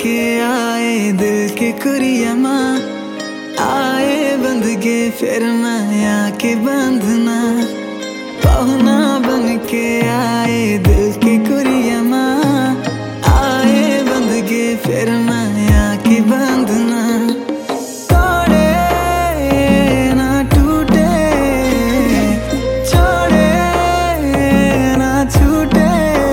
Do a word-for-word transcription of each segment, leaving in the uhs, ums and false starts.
के आए दिल के कुरियमा, आए बंध के फिर मैं आके बंधना। पहुना बन के आए दिल के कुरियमा, आए बंध के फिर मैं आके बंधना। तोड़े ना टूटे, छोड़े ना छूटे,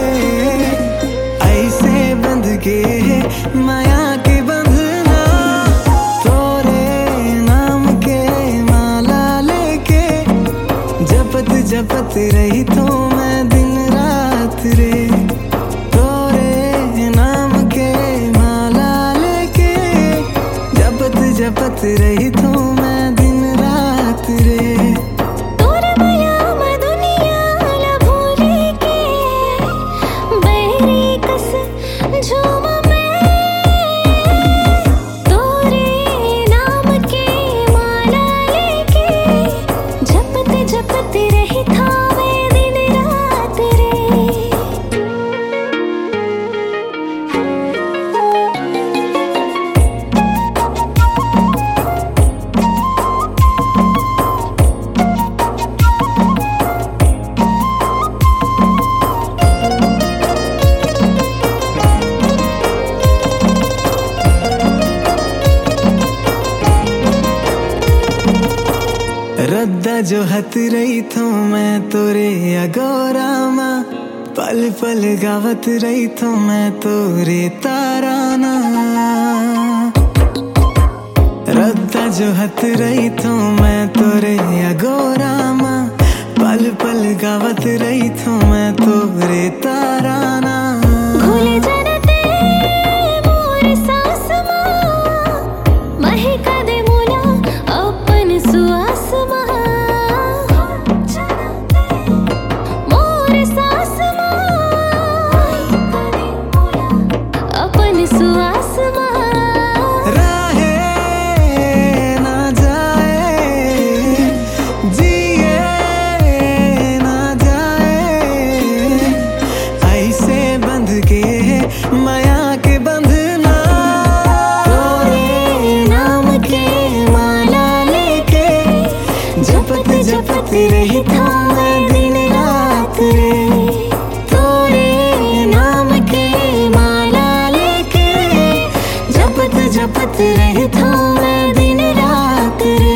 ऐसे बंध के माया के बंधना। तोरे नाम के माला लेके जपत जपत रही तो मैं दिन रात रे। तोरे नाम के माला लेके जपत जपत रही तो मैं दिन रात रे। रद्दा जो हत रही थो मैं तोरे अगोरामा, पल पल गावत रही थो मैं तोरे ताराना। रद्दा जो हत रही थो मैं तोरे अगोरामा, पल पल गावत रही थो मैं तोरे ताराना। माया के बंधना, तोरे नाम के माला लेके जपत जपत रही था मैं दिन रात रे। तोरे नाम के माला लेके जपत जपत रही था मैं दिन रात रे।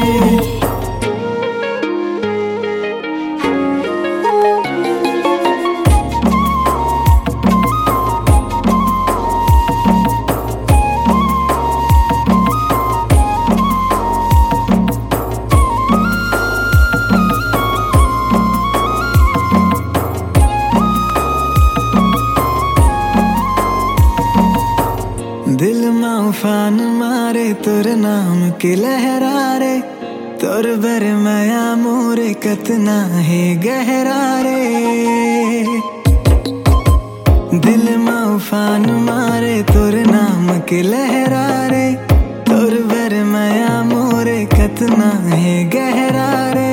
दिल में उफान मारे तोर नाम के लहरा रे, तोर बर माया मोरे कतना है गहरा रे। दिल में उफान मारे तोर नाम के लहरा रे, तोर बर माया मोरे कतना है गहरा रे।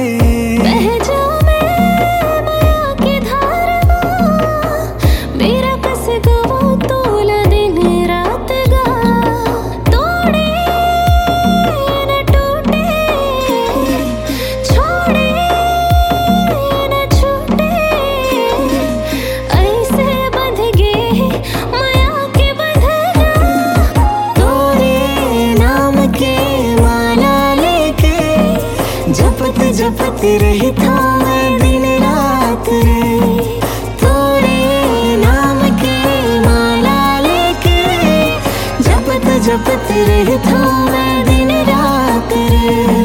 जपत जपत रही था मैं दिन रात रे। तोरे नाम के माला लेके जपत जपत रही था मैं दिन रात रे।